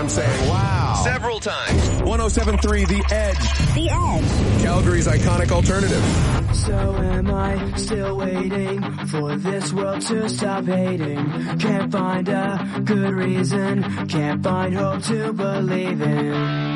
I'm saying wow. Several times. 107.3 The Edge. The Edge. Calgary's iconic alternative. So am I still waiting for this world to stop hating? Can't find a good reason, can't find hope to believe in.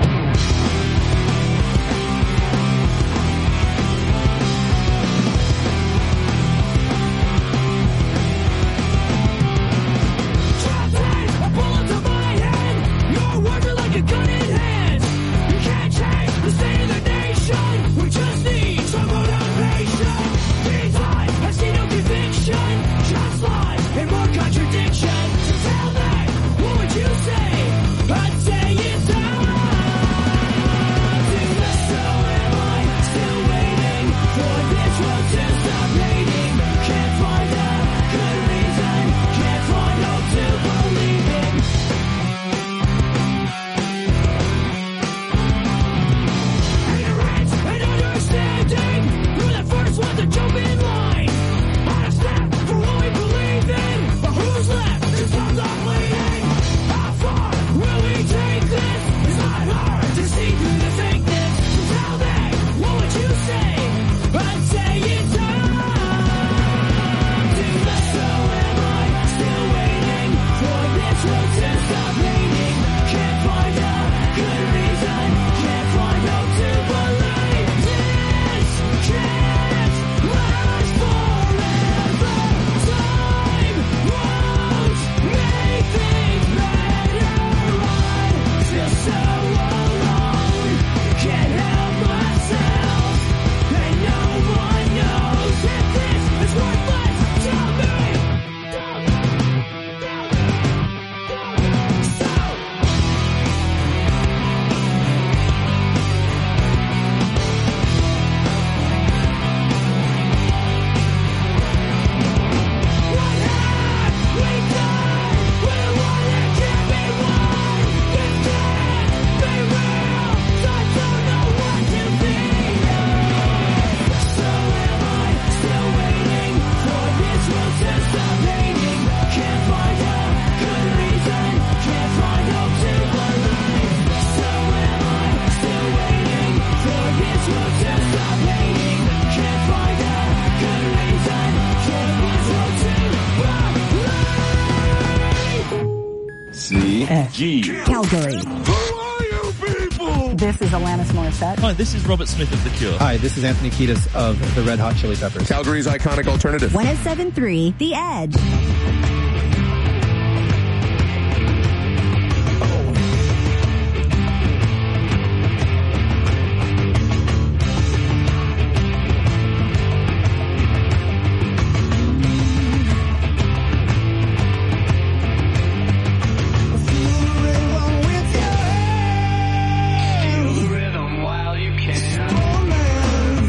G. Calgary. Who are you people? This is Alanis Morissette. Hi, this is Robert Smith of The Cure. Hi, this is Anthony Kiedis of the Red Hot Chili Peppers. Calgary's iconic alternative. 107.3 The Edge.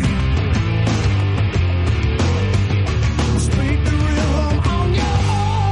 Speak the rhythm on your own.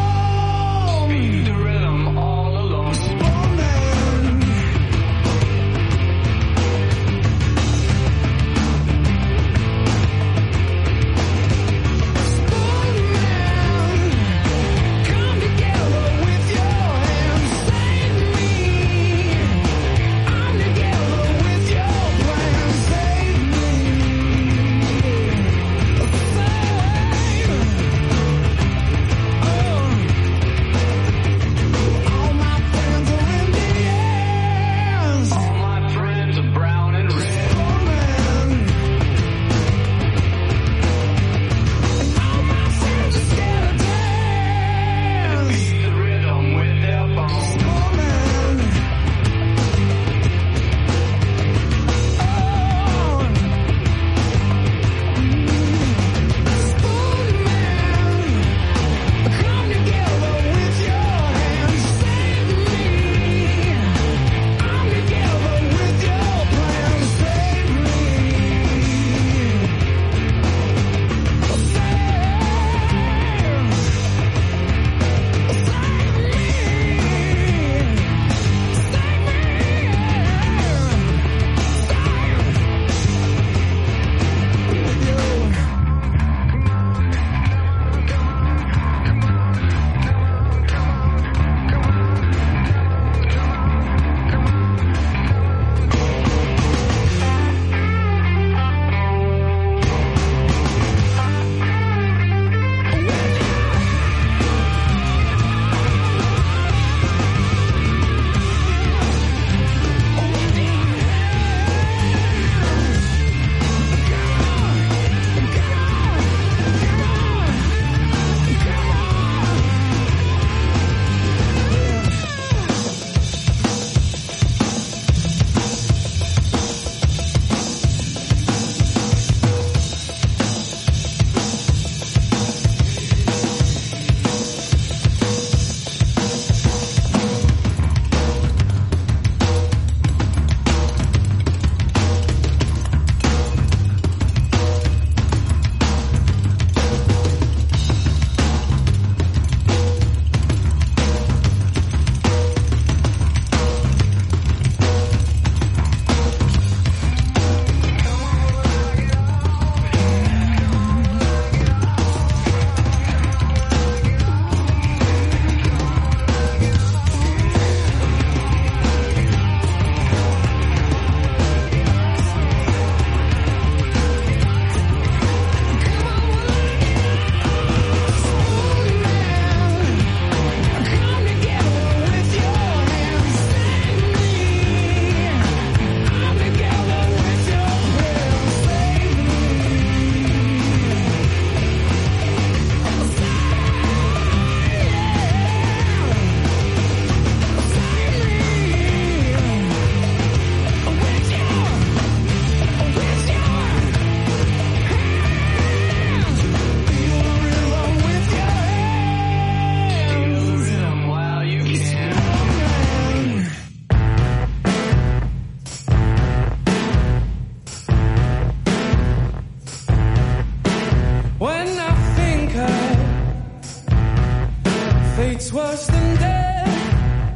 fate's worse than death.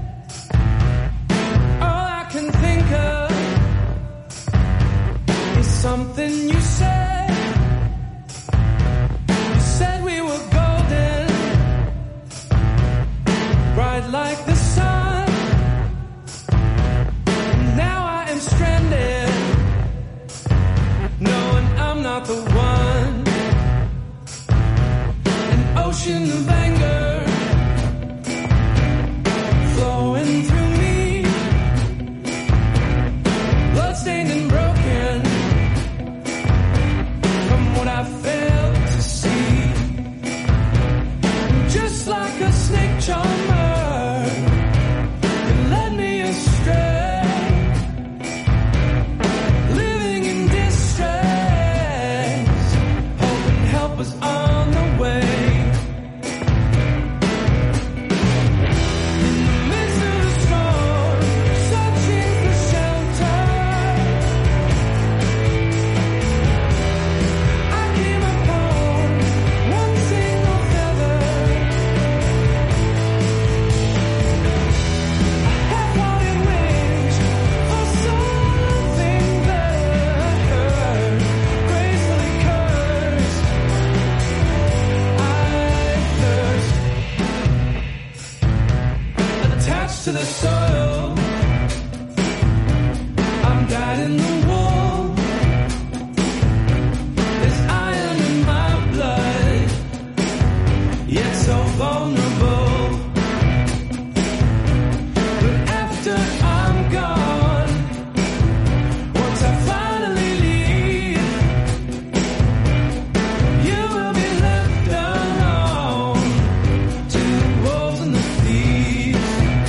All I can think of is something you said. You said we were golden, bright like the sun. Now I am stranded, knowing I'm not the one. An ocean of anger flowing through me, bloodstained and broken from what I failed to see. Just like a snake charmer, it led me astray, living in distress, hoping help was on the way. In the midst of the storm, searching for shelter, I came upon one single feather, a half-hearted wish for something better, gracefully cursed. I thirst, attached to the soil, I'm dyed in the wool. There's iron in my blood, yet so vulnerable. But after I'm gone, once I finally leave, you will be left alone to the wolves and the thieves.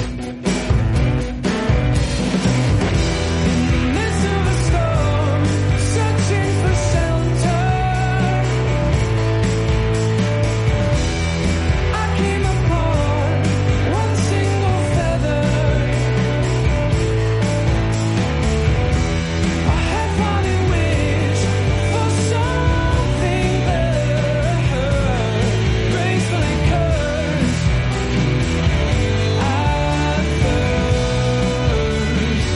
In the midst of a storm, searching for shelter, I came upon one single feather, a half-hearted wish for something better, gracefully cursed. I thirst,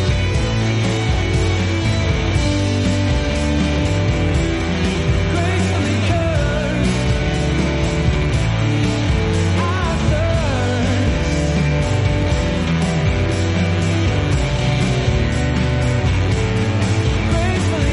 gracefully cursed. I thirst, gracefully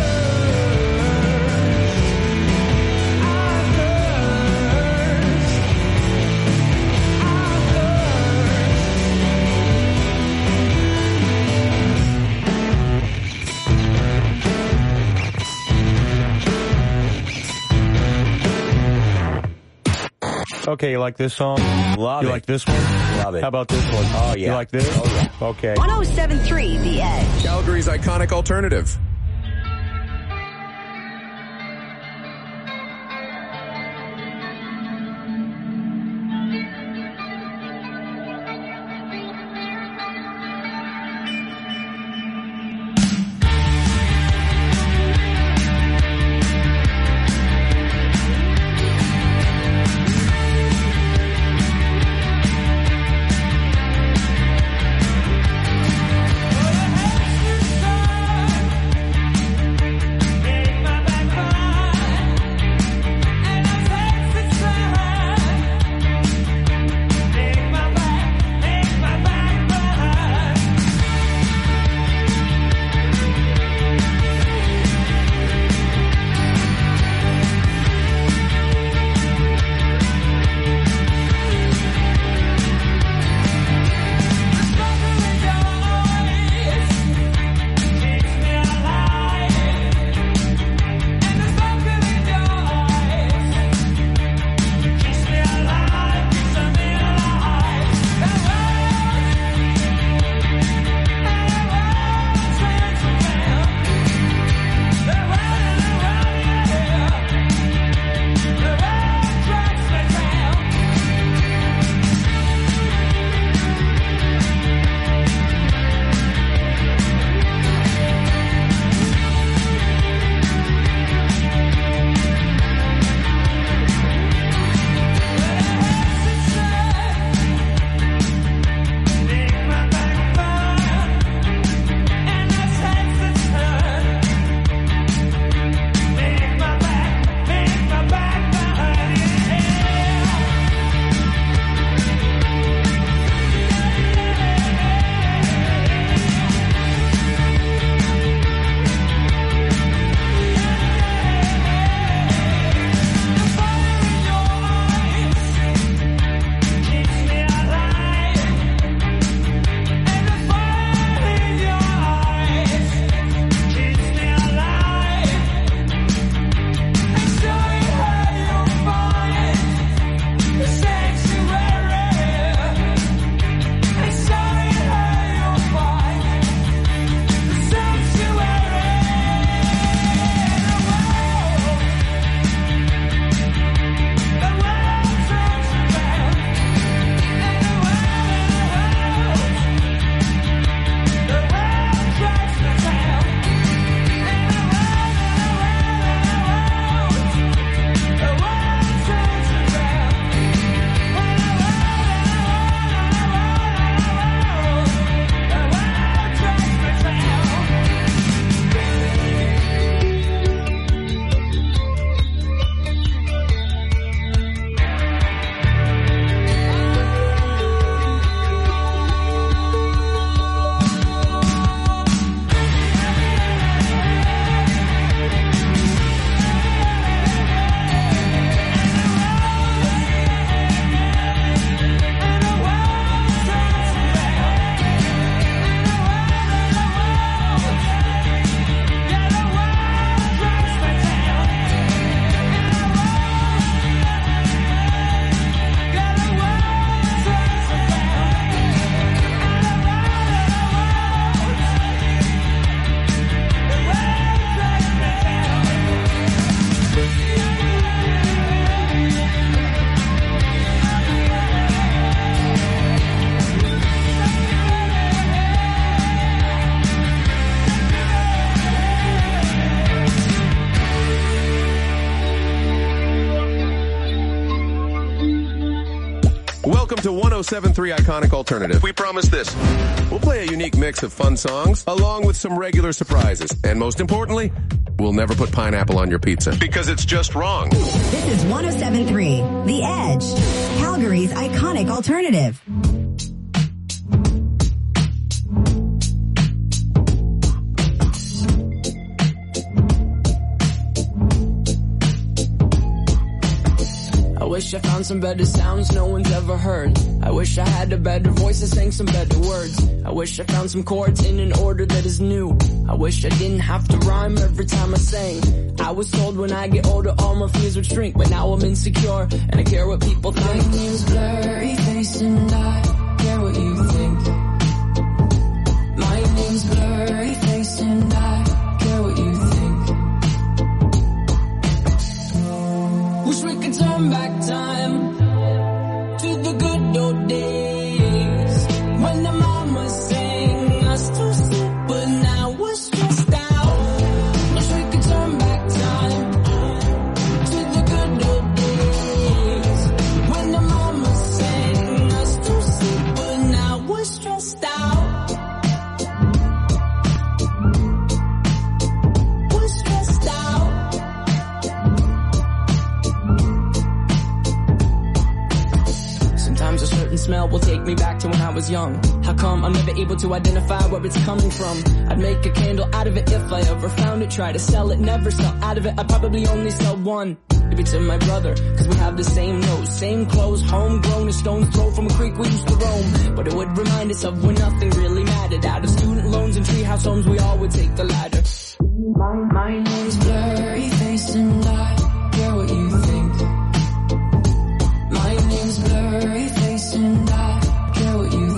Okay, you like this song? Love You it. like this one? Love it. How about this one? Oh, yeah. You like this? Oh, yeah. Okay. 107.3 The Edge. Calgary's iconic alternative. to 107.3 Iconic Alternative. We promise this. We'll play a unique mix of fun songs along with some regular surprises. And most importantly, we'll never put pineapple on your pizza because it's just wrong. This is 107.3 The Edge, Calgary's iconic alternative. I wish I found some better sounds no one's ever heard. I wish I had a better voice and sang some better words. I wish I found some chords in an order that is new. I wish I didn't have to rhyme every time I sang. I was told when I get older all my fears would shrink, but now I'm insecure and I care what people think. My name's blurry face and I care what you think. My name's blurry face and I care what you think. Wish we could turn back time to the good old days when the mama sang us to sleep, but now we're stressed out. Wish we could turn back time to the good old days when the mama sang us to sleep, but now we're stressed out. We're stressed out. Sometimes a certain smell will take me back to when I was young. How come I'm never able to identify where it's coming from? I'd make a candle out of it if I ever found it. Try to sell it, never sell out of it. I'd probably only sell one. Maybe to my brother, cause we have the same nose, same clothes, homegrown, a stone's throw from a creek we used to roam. But it would remind us of when nothing really mattered. Out of student loans and treehouse homes, we all would take the ladder. My name's blurry face and I care what you think. My name's blurry face and I care what you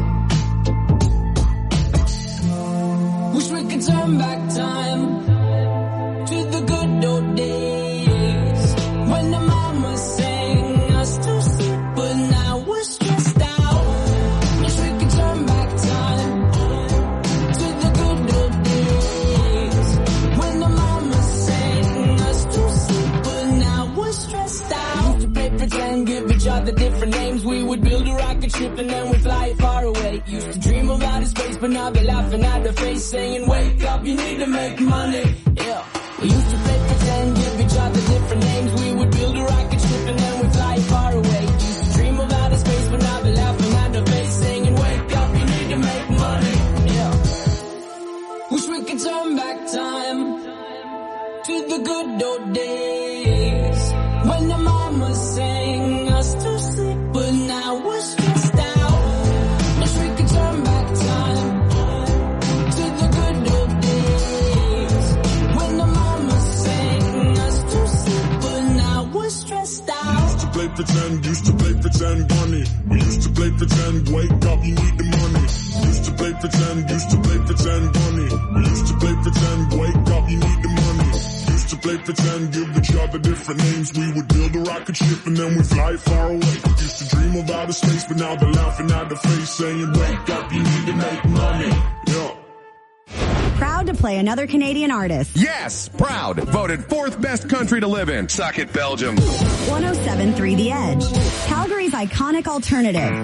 think. Wish we could turn back time to the good old days when the mama sang us to sleep, but now we're stressed out. Wish we could turn back time to the good old days when the mama sang us to sleep, but now we're stressed out. Used to play pretend, give each other different names. We would build a rocket ship and then we'd fly far away. Used to dream of outer space, but now they're laughing at the face, saying, wake up, you need to make money. Yeah. We used to play pretend, give each other different names. We would build a rocket ship and then we'd fly far away. Used to dream of outer space, but now they're laughing at the face, saying, wake up, you need to make money. Yeah. Wish we could turn back time to the good old days when the mama sang us to sleep, but now we're stressed out. Wish we could turn back time to the good old days when the mama sang us to sleep, but now we're stressed out. Used to play pretend, bunny. We used to play pretend, wake up, you need the money. Used to play pretend, bunny. We used to play pretend, wake up, you need the money. Used to play pretend, give each other different names. We would build a rocket ship and then we fly far away. Used to dream of outer space, but now they're laughing at the face, saying, wake up, you need to make money. Yeah. Proud to play another Canadian artist. Yes, proud. Voted 4th best country to live in. Suck it, Belgium. 107.3 The Edge, Calgary's iconic alternative.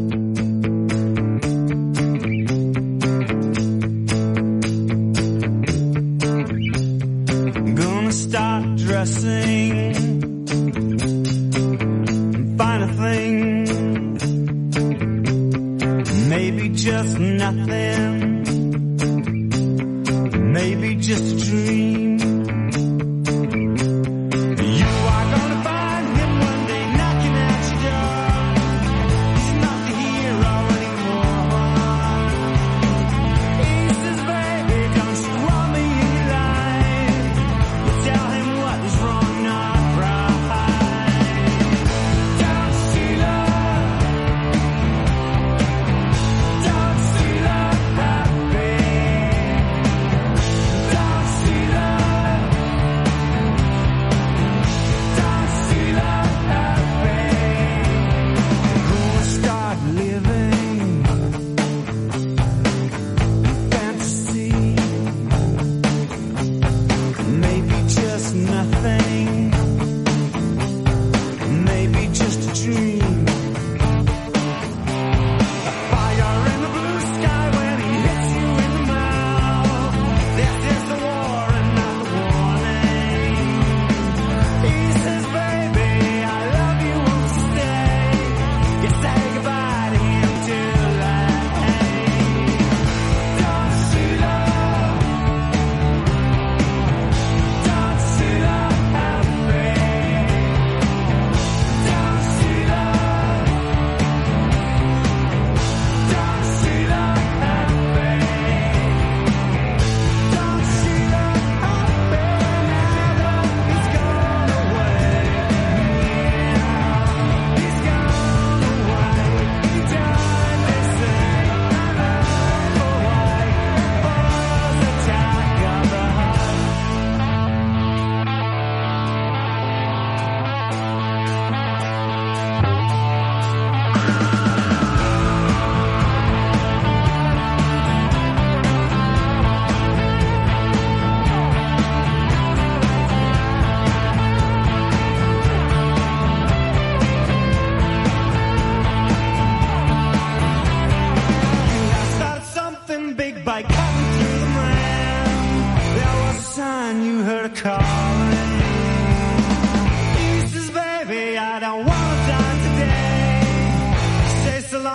Gonna start dressing, find a thing, maybe just nothing, maybe just a dream. You are gonna find him one day knocking at your door. He's not the hero anymore. He says, baby, don't you want me in your life? You tell him what is wrong, not right. Don't steal up. Don't steal up, happy. Don't steal up.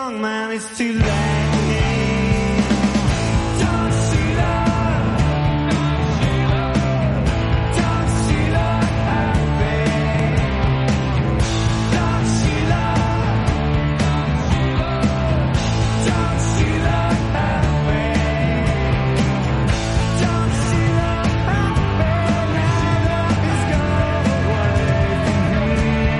young man, it's too late. Don't Sheila, don't Sheila happy. Don't Sheila, don't Sheila happy. Don't Sheila happy. Now love is gone away from here.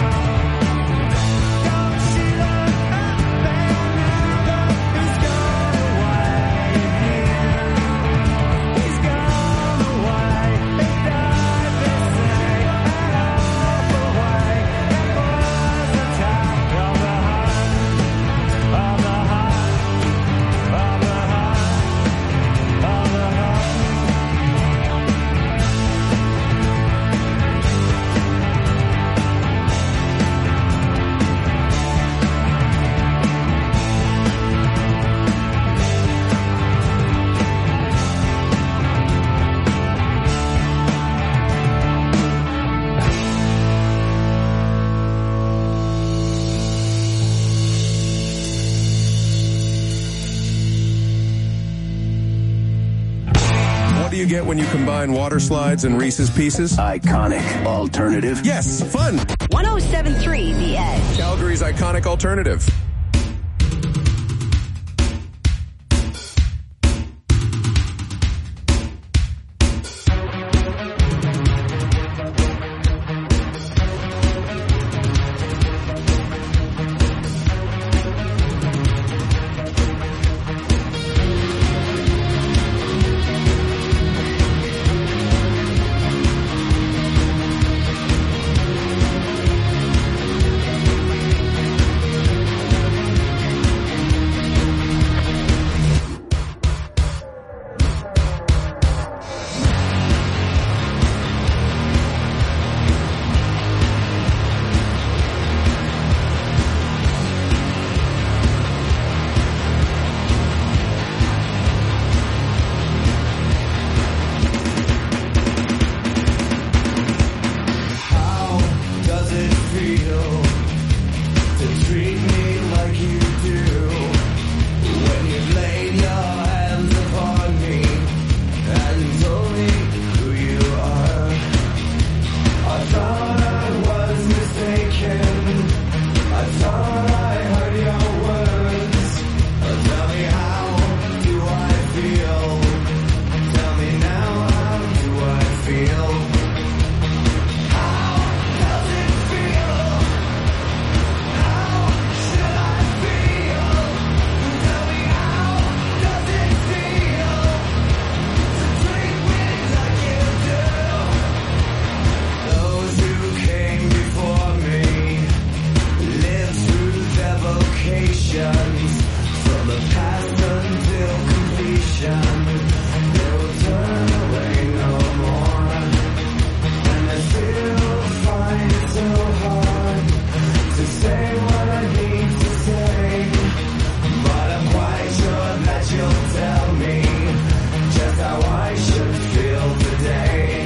Don't Sheila happy. Now love is gone away here. He's gone away. He died, they say, an awful way. It was a attack of the heart, of the heart, of the heart, of the heart. What do you get when you combine water slides and Reese's Pieces? Iconic alternative. Yes, fun. 1073 The Edge. Calgary's iconic alternative. How does it feel to treat me like you do when you've laid your hands upon me and told me who you are? I thought I was mistaken. I thought I heard your words. Tell me, how do I feel? Tell me now, how do I feel? Those who came before me lived through their vocations from the past until completion. They will turn away no more, and I still find it so hard to say what I need to say. But I'm quite sure that you'll tell me just how I should feel today.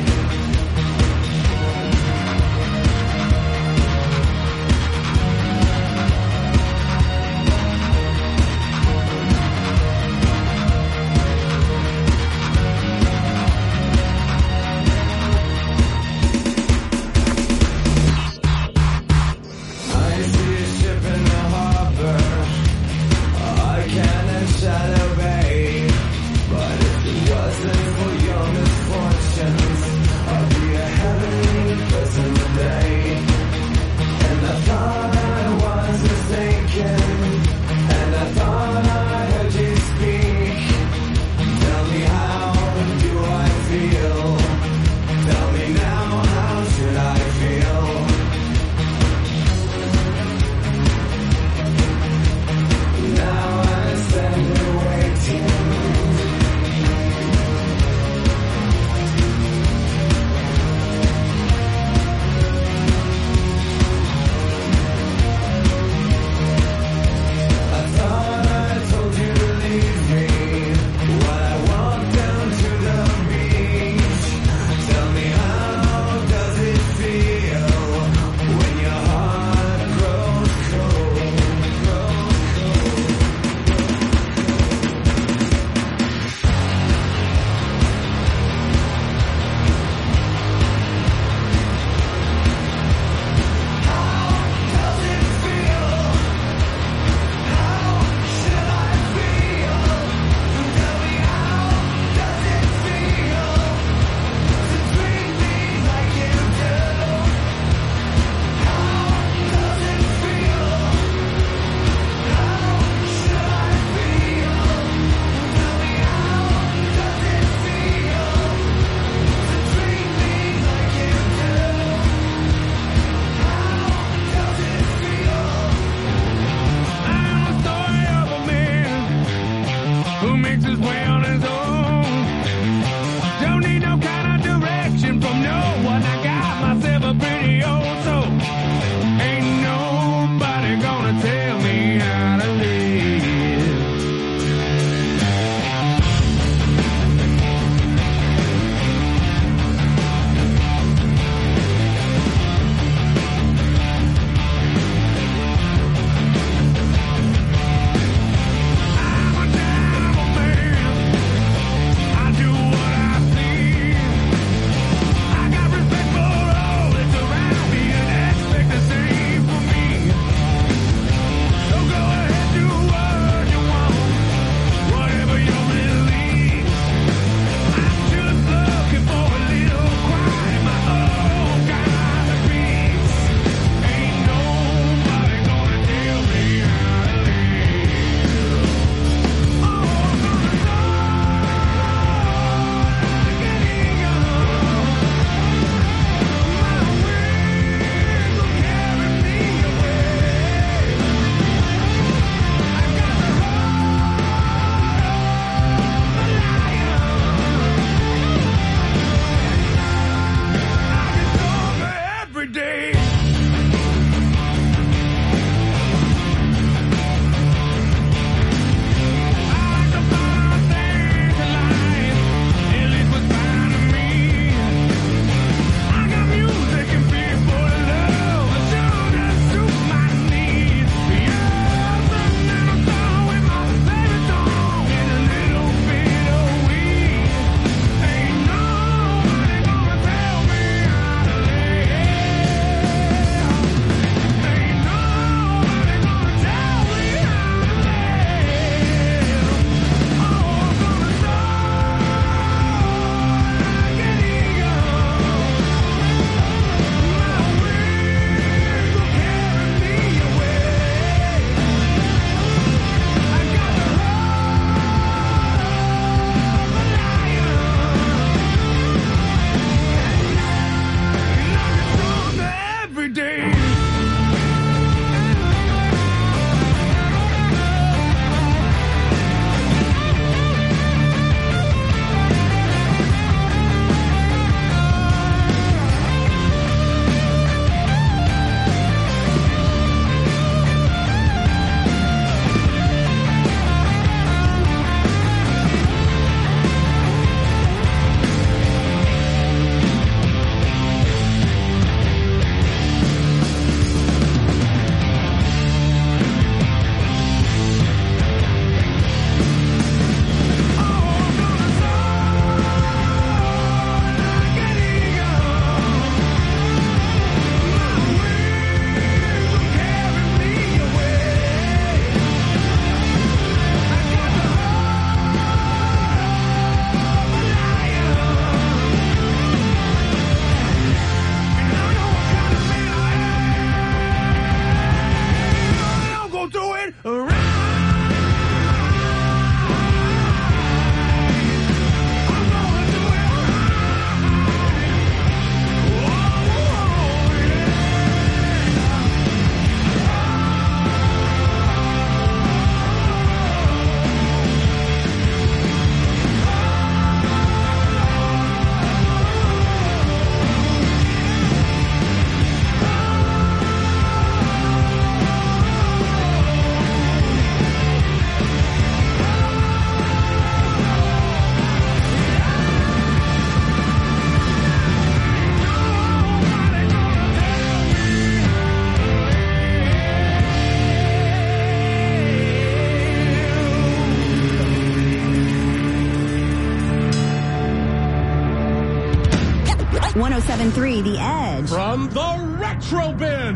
107.3 The Edge. From the Retro Bin.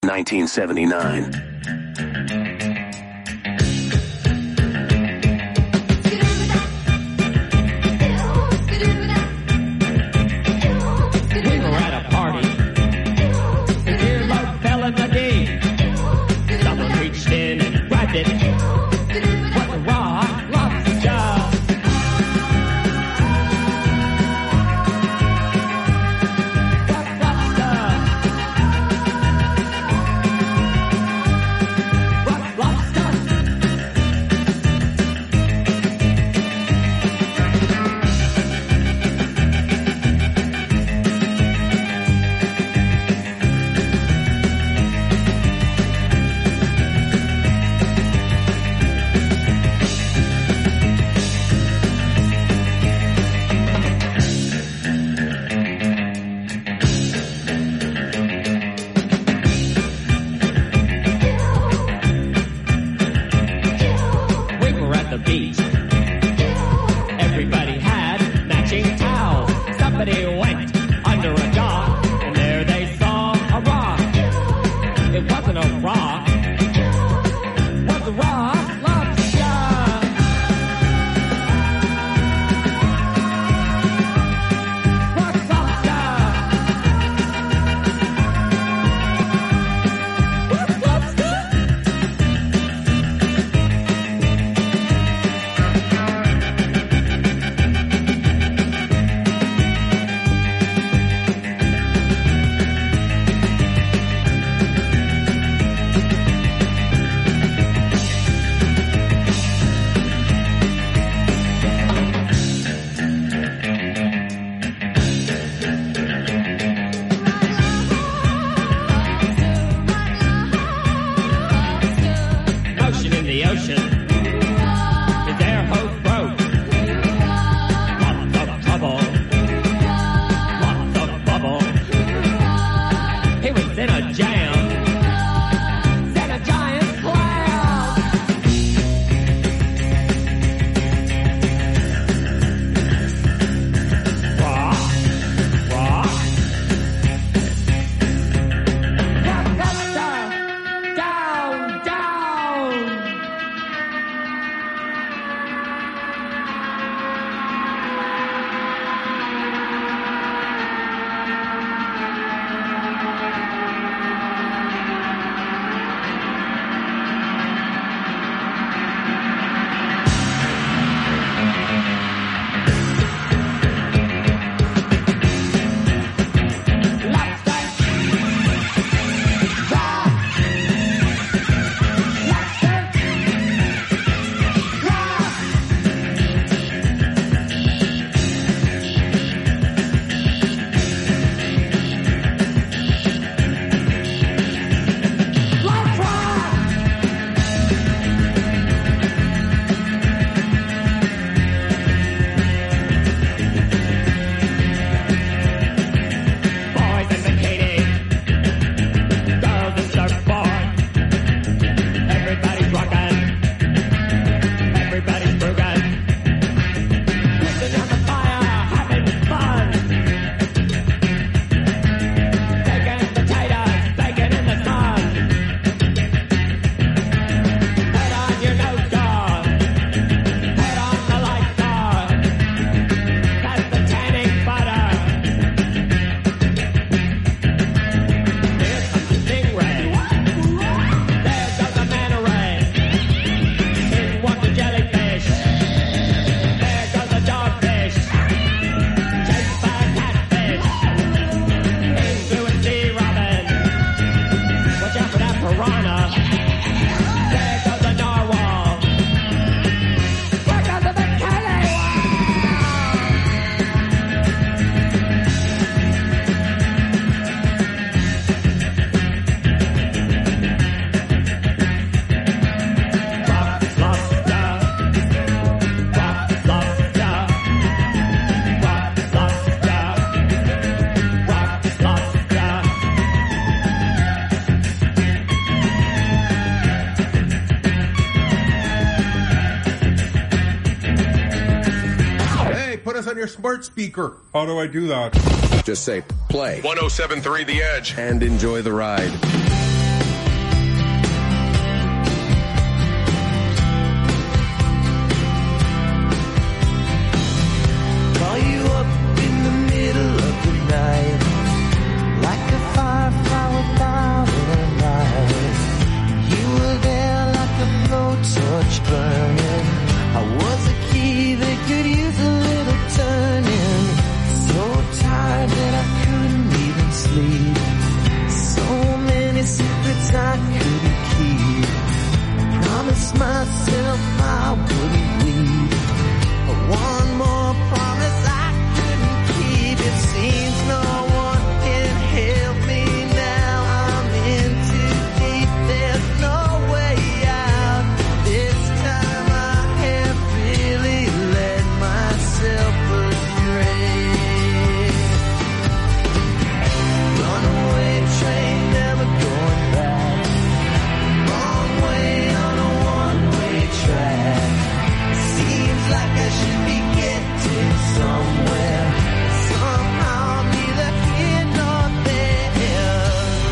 1979. We were at a party. An earlobe fell in the D. Someone reached in and grabbed it. Was a raw lobster. Put us on your smart speaker. How do I do that? Just say play 107.3 The Edge and enjoy the ride. Call you up in the middle of the night, like a firefly without a light. You were there like a blowtorch burning. I was a key that could use a little turning. So tired that I couldn't even sleep. So many secrets I couldn't keep. I promised myself I wouldn't leave. But one more promise I couldn't keep. It seems no one can help me now. I'm in too deep. There's no way out. This time I have really let myself astray. Runaway train, never going back. Wrong way on a one-way track. Seems like I should be getting somewhere. Somehow I'm neither here nor there.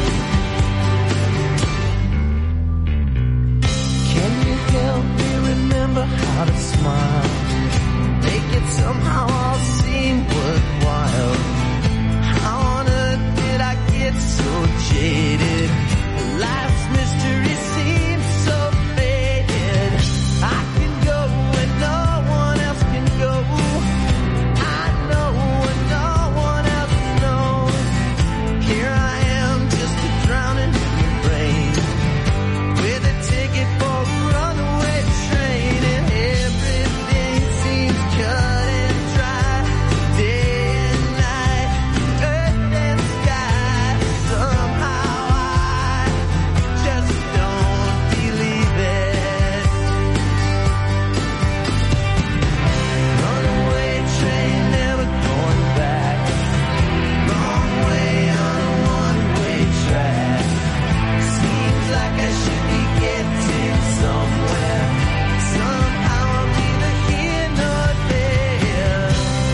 Can you help me remember how to smile? Make it somehow all seem worthwhile. How on earth did I get so jaded? Life's mystery seems so faded. I can go where no one else can go. I know what no one else knows. Here I am, just a drowning in the rain, with a ticket for a runaway train, and everything seems cut and dry. Day and night, earth and sky. Somehow I just don't believe it. Runaway train, never going back. Wrong way on a one-way track. Seems like I should be getting somewhere. Somehow I'm neither here nor there.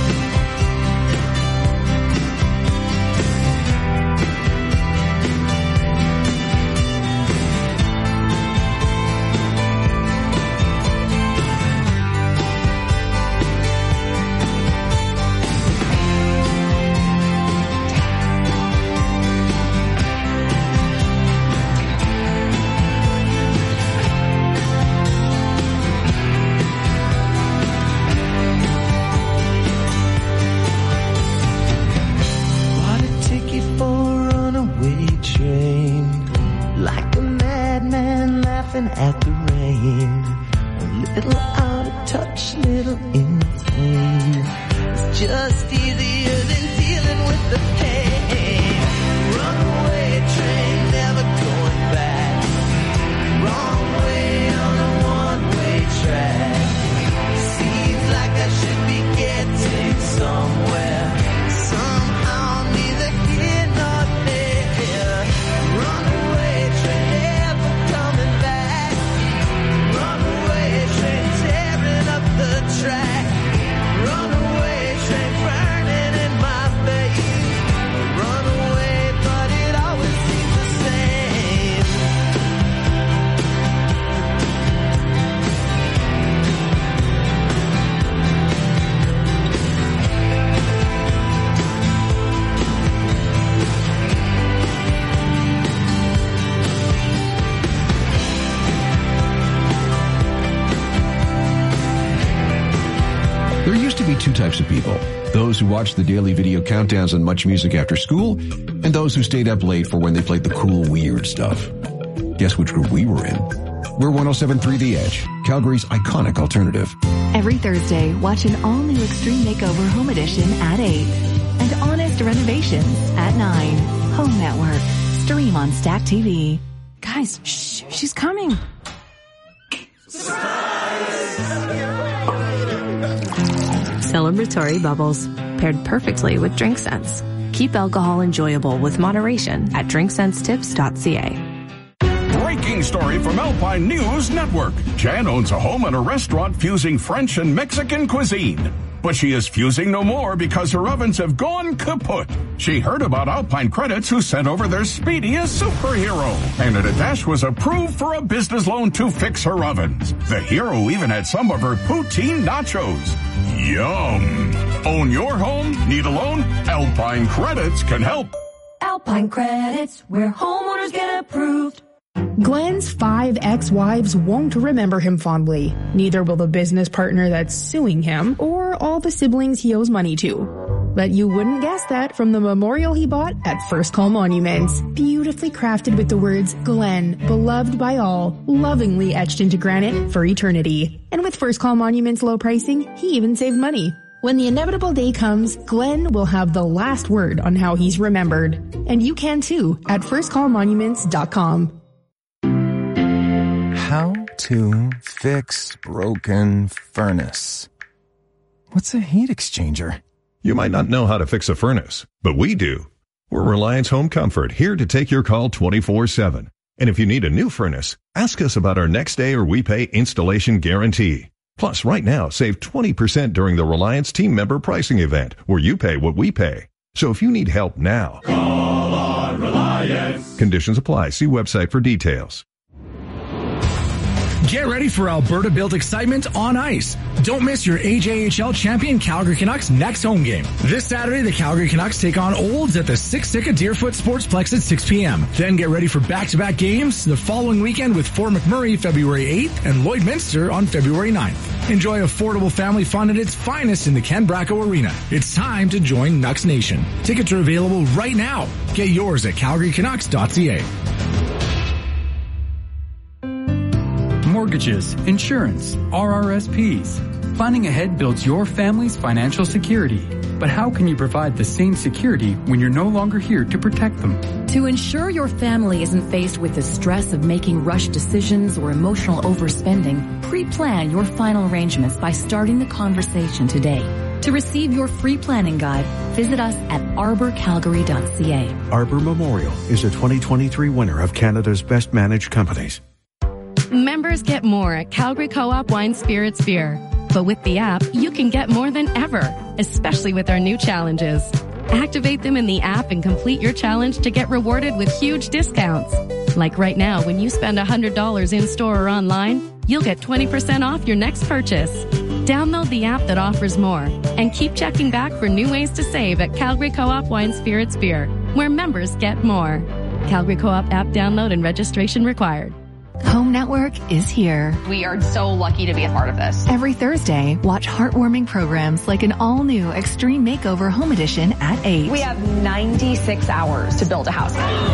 Bought a ticket for a runaway train, like a madman laughing at the rain. A little out of touch, little insane. It's just easier than dealing with the pain. Runaway train, never going back. Wrong way on a one-way track. Seems like I should be getting somewhere. Somehow I'm neither here nor there. Runaway train, never coming back. Runaway train, tearing up the track. Runaway train, burning in my face. Runaway, but it always seems the same. There used to be two types of people. Those who watched the daily video countdowns and Much Music after school, and those who stayed up late for when they played the cool, weird stuff. Guess which group we were in? We're 107.3 The Edge, Calgary's iconic alternative. Every Thursday, watch an all-new Extreme Makeover Home Edition at 8. And Honest Renovations at 9. Home Network. Stream on Stack TV. Guys, shh, she's coming. Celebratory bubbles, paired perfectly with Drink Sense. Keep alcohol enjoyable with moderation at drinksensetips.ca. Breaking exciting story from Alpine News Network. Jan owns a home and a restaurant fusing French and Mexican cuisine. But she is fusing no more because her ovens have gone kaput. She heard about Alpine Credits, who sent over their speediest superhero. And at a dash was approved for a business loan to fix her ovens. The hero even had some of her poutine nachos. Yum! Own your home? Need a loan? Alpine Credits can help. Alpine Credits, where homeowners get approved. Glenn's 5 ex-wives won't remember him fondly. Neither will the business partner that's suing him or all the siblings he owes money to. But you wouldn't guess that from the memorial he bought at First Call Monuments. Beautifully crafted with the words, Glenn, beloved by all, lovingly etched into granite for eternity. And with First Call Monuments' low pricing, he even saved money. When the inevitable day comes, Glenn will have the last word on how he's remembered. And you can too at firstcallmonuments.com. How to fix broken furnace. What's a heat exchanger? You might not know how to fix a furnace, but we do. We're Reliance Home Comfort, here to take your call 24/7. And if you need a new furnace, ask us about our next day or we pay installation guarantee. Plus, right now, save 20% during the Reliance team member pricing event, where you pay what we pay. So if you need help now, Call on Reliance. Conditions apply. See website for details. Get ready for Alberta-built excitement on ice. Don't miss your AJHL champion Calgary Canucks next home game. This Saturday, the Calgary Canucks take on Olds at the Siksika Deerfoot Sportsplex at 6 p.m. Then get ready for back-to-back games the following weekend with Fort McMurray February 8th and Lloydminster on February 9th. Enjoy affordable family fun at its finest in the Ken Bracco Arena. It's time to join Nucks Nation. Tickets are available right now. Get yours at calgarycanucks.ca. Mortgages, insurance, RRSPs. Planning ahead builds your family's financial security. But how can you provide the same security when you're no longer here to protect them? To ensure your family isn't faced with the stress of making rushed decisions or emotional overspending, pre-plan your final arrangements by starting the conversation today. To receive your free planning guide, visit us at arborcalgary.ca. Arbor Memorial is a 2023 winner of Canada's Best Managed Companies. Members get more at Calgary Co-op Wine Spirits Beer. But with the app, you can get more than ever, especially with our new challenges. Activate them in the app and complete your challenge to get rewarded with huge discounts. Like right now, when you spend $100 in-store or online, you'll get 20% off your next purchase. Download the app that offers more and keep checking back for new ways to save at Calgary Co-op Wine Spirits Beer, where members get more. Calgary Co-op app download and registration required. Home Network is here. We are so lucky to be a part of this. Every Thursday, watch heartwarming programs like an all-new Extreme Makeover Home Edition at 8. We have 96 hours to build a house.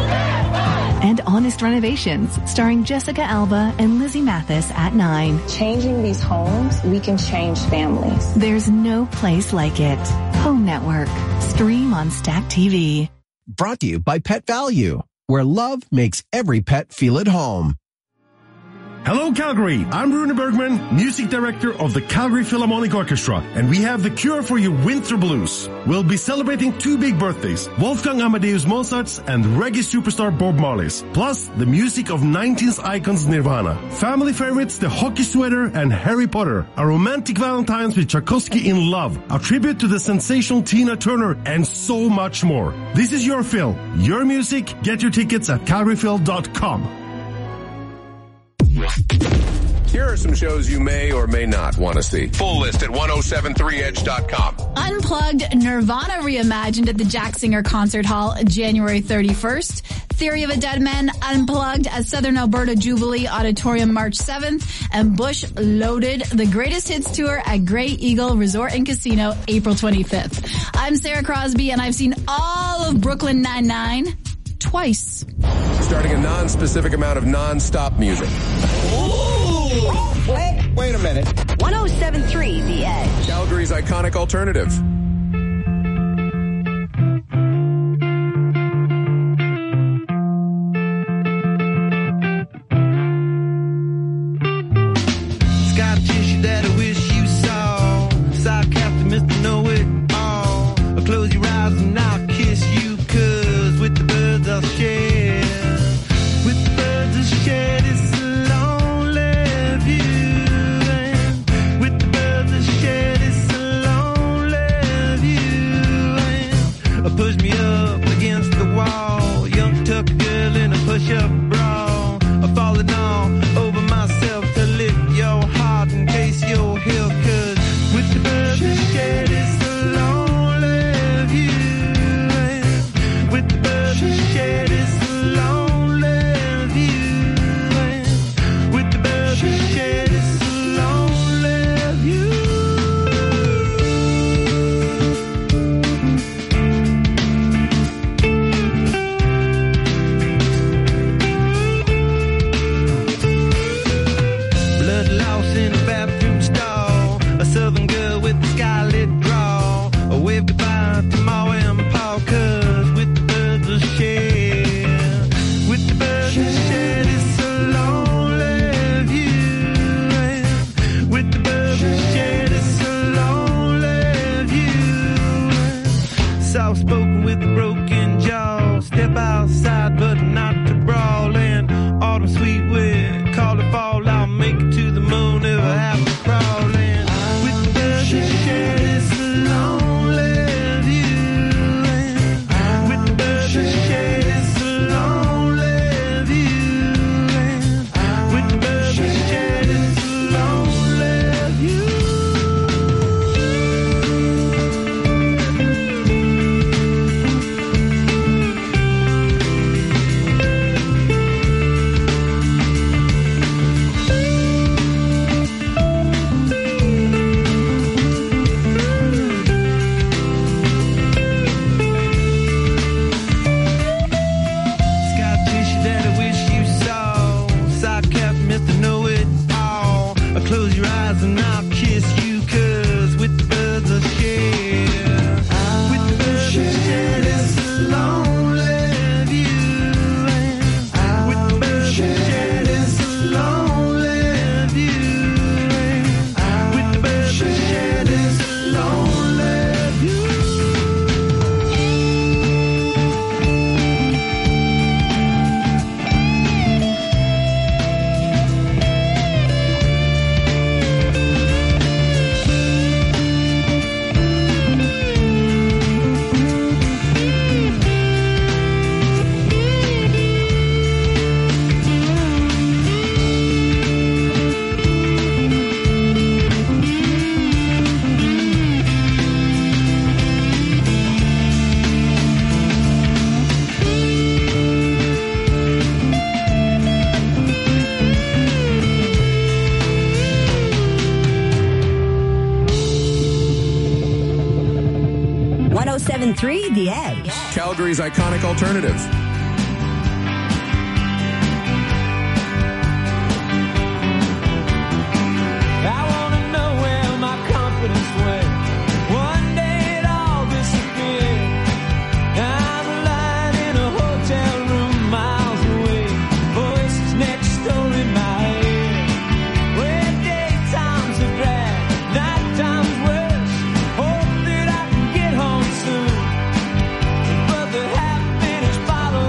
And Honest Renovations, starring Jessica Alba and Lizzie Mathis at 9. Changing these homes, we can change families. There's no place like it. Home Network. Stream on Stack TV. Brought to you by Pet Value, where love makes every pet feel at home. Hello, Calgary. I'm Rune Bergman, music director of the Calgary Philharmonic Orchestra, and we have the cure for your winter blues. We'll be celebrating 2 big birthdays, Wolfgang Amadeus Mozart's and reggae superstar Bob Marley's, plus the music of 19th icons Nirvana. Family favorites, The Hockey Sweater and Harry Potter, a romantic Valentine's with Tchaikovsky in Love, a tribute to the sensational Tina Turner, and so much more. This is your Phil, your music. Get your tickets at calgaryphil.com. Here are some shows you may or may not want to see. Full list at 1073edge.com. Unplugged, Nirvana reimagined at the Jack Singer Concert Hall January 31st. Theory of a Dead Man Unplugged at Southern Alberta Jubilee Auditorium March 7th. And Bush Loaded, the Greatest Hits Tour at Grey Eagle Resort and Casino April 25th. I'm Sarah Crosby and I've seen all of Brooklyn Nine-Nine twice. Starting a non-specific amount of non-stop music. Wait a minute. 1073 The Edge. Calgary's iconic alternative. Scar tissue that I wish you saw. Sarcastic Mr. Know-It-All. Close your eyes and I'll kiss you, 'cause with the birds I'll share. With the birds I'll share this 107.3 The Edge. Calgary's iconic alternative. I wanna know where my confidence went. One day it all disappeared. I'm lying in a hotel room miles away. Voices next door in my head. Where daytime's a drag, nighttime's worse. Hope that I can get home soon. But the half-finished bottle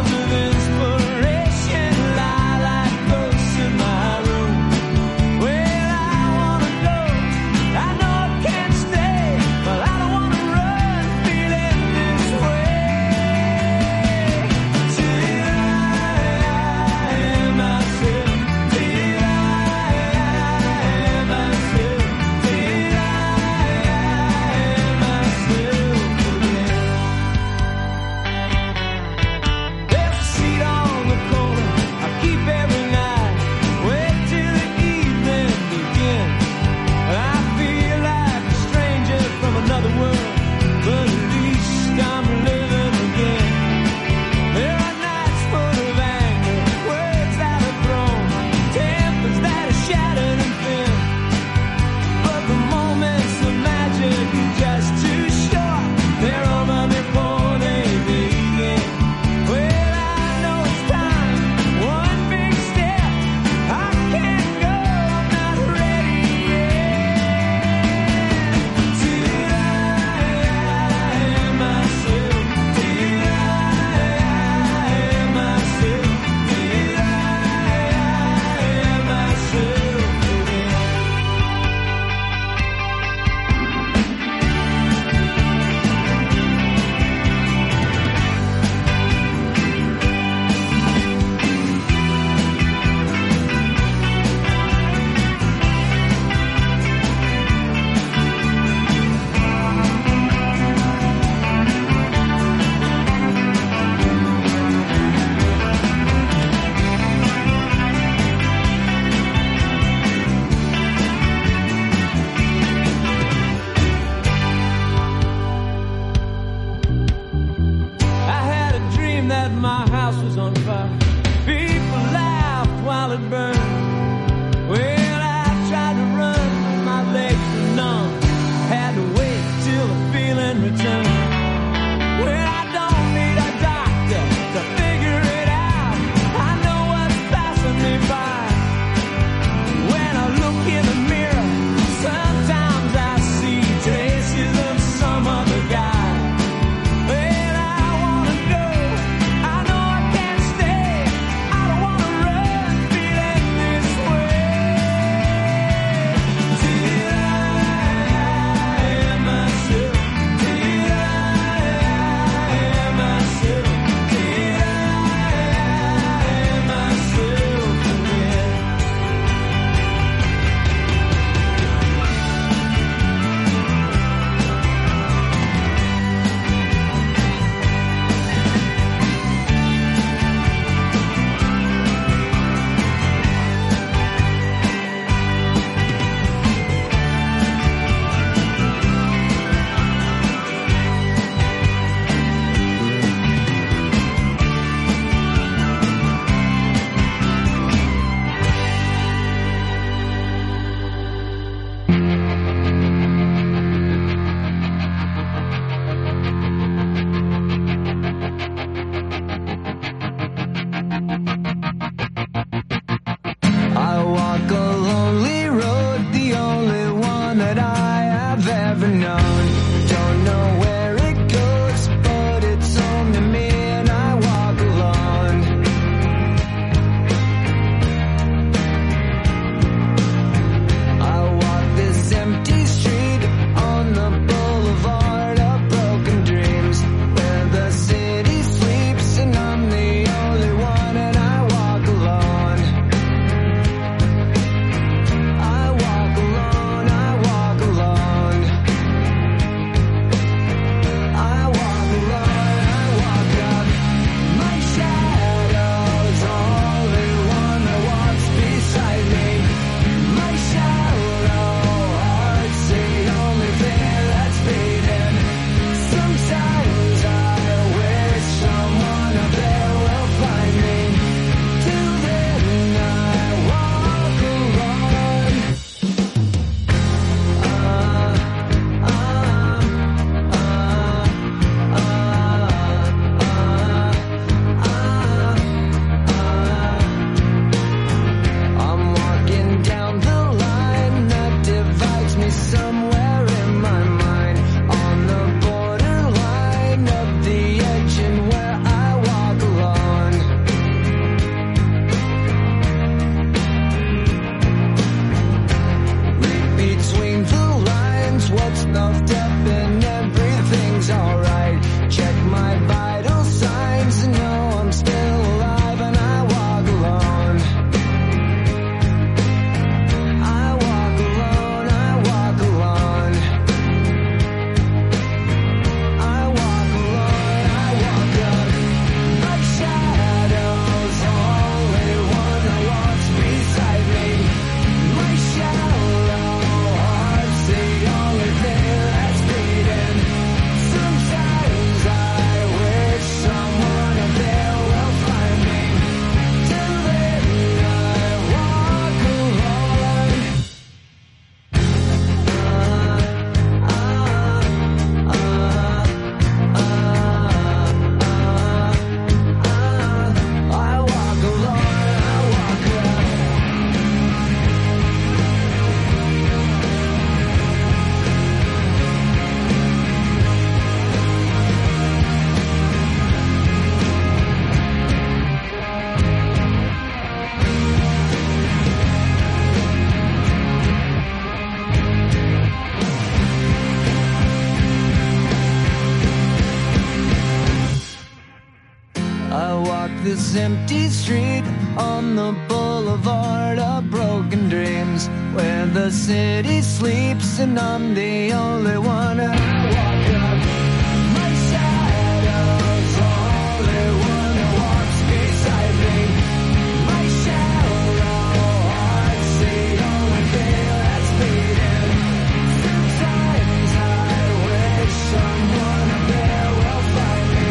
this empty street on the boulevard of broken dreams, where the city sleeps and I'm the only one. And I walk up, my shadow's the only one that walks beside me. My shallow heart's the only thing that's beating. Sometimes I wish someone up there will find me.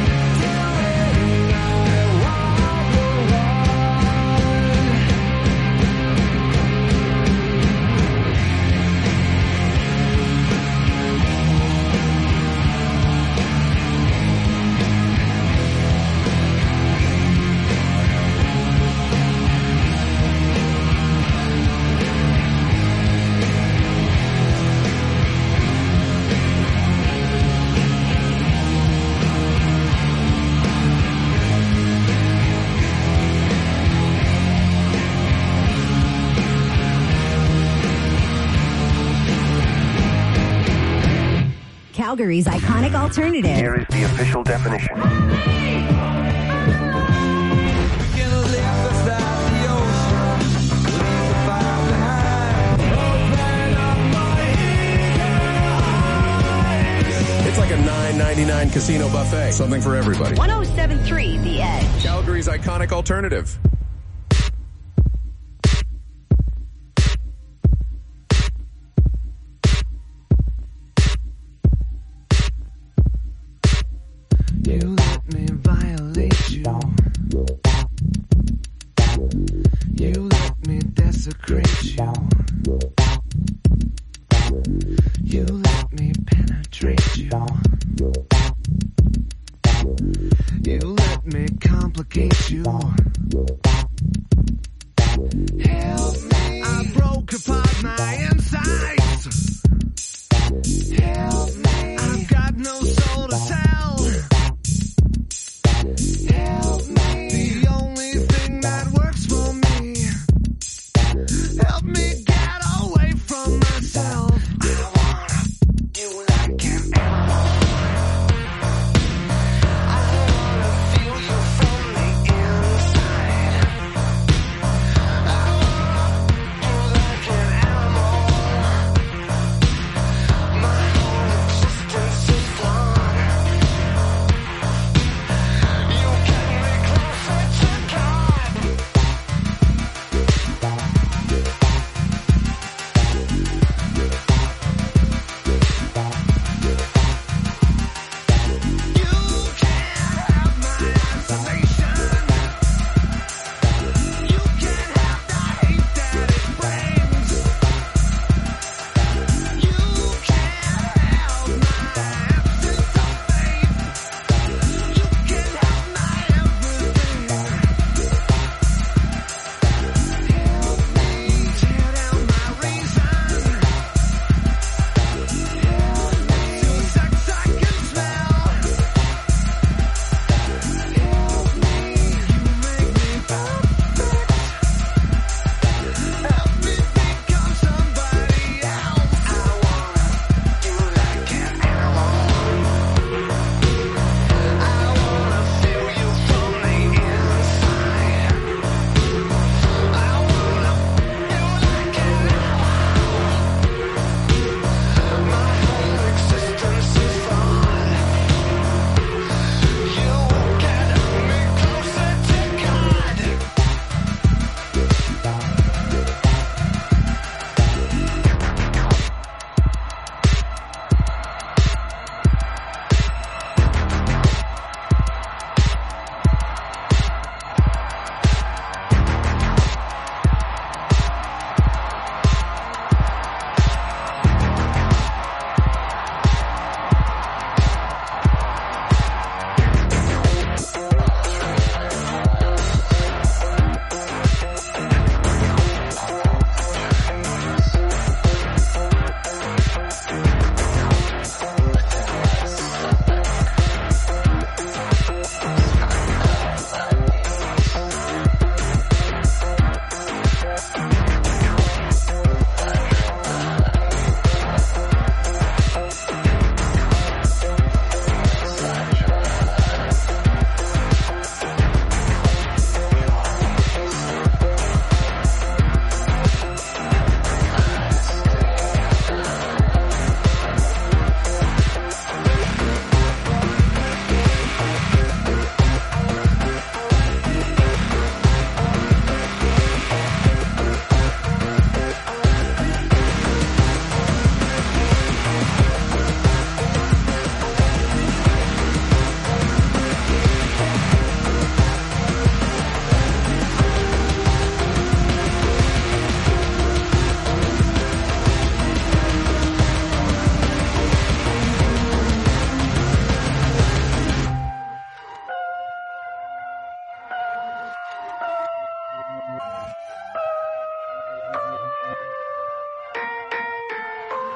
Calgary's iconic alternative. Here is the official definition. It's like a $9.99 casino buffet. Something for everybody. 107.3 The Edge. Calgary's iconic alternative. You let me violate you. You let me desecrate you.